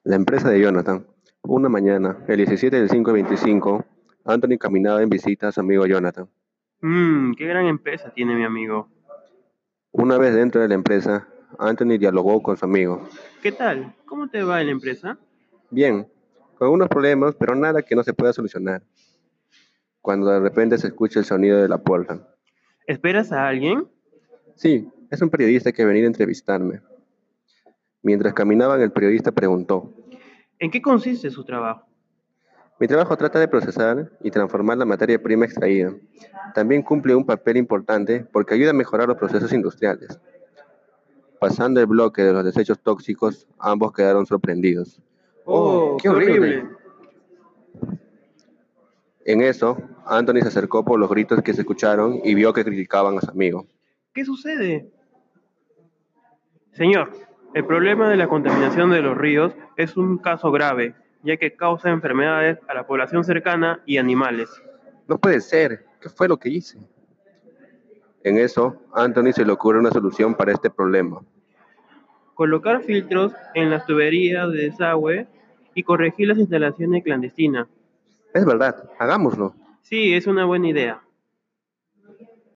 La empresa de Jonathan. Una mañana, el 17 del 5/25, Anthony caminaba en visita a su amigo Jonathan. Qué gran empresa tiene mi amigo. Una vez dentro de la empresa, Anthony dialogó con su amigo. ¿Qué tal? ¿Cómo te va en la empresa? Bien, con unos problemas, pero nada que no se pueda solucionar. Cuando de repente se escucha el sonido de la puerta. ¿Esperas a alguien? Sí, es un periodista que ha venido a entrevistarme. Mientras caminaban, el periodista preguntó. ¿En qué consiste su trabajo? Mi trabajo trata de procesar y transformar la materia prima extraída. También cumple un papel importante porque ayuda a mejorar los procesos industriales. Pasando el bloque de los desechos tóxicos, ambos quedaron sorprendidos. ¡Oh, ¡Oh, qué qué horrible! horrible! En eso, Anthony se acercó por los gritos que se escucharon y vio que criticaban a su amigo. ¿Qué sucede? Señor, el problema de la contaminación de los ríos es un caso grave, ya que causa enfermedades a la población cercana y animales. No puede ser, ¿qué fue lo que hice? En eso, Anthony se le ocurre una solución para este problema. Colocar filtros en las tuberías de desagüe y corregir las instalaciones clandestinas. Es verdad, hagámoslo. Sí, es una buena idea.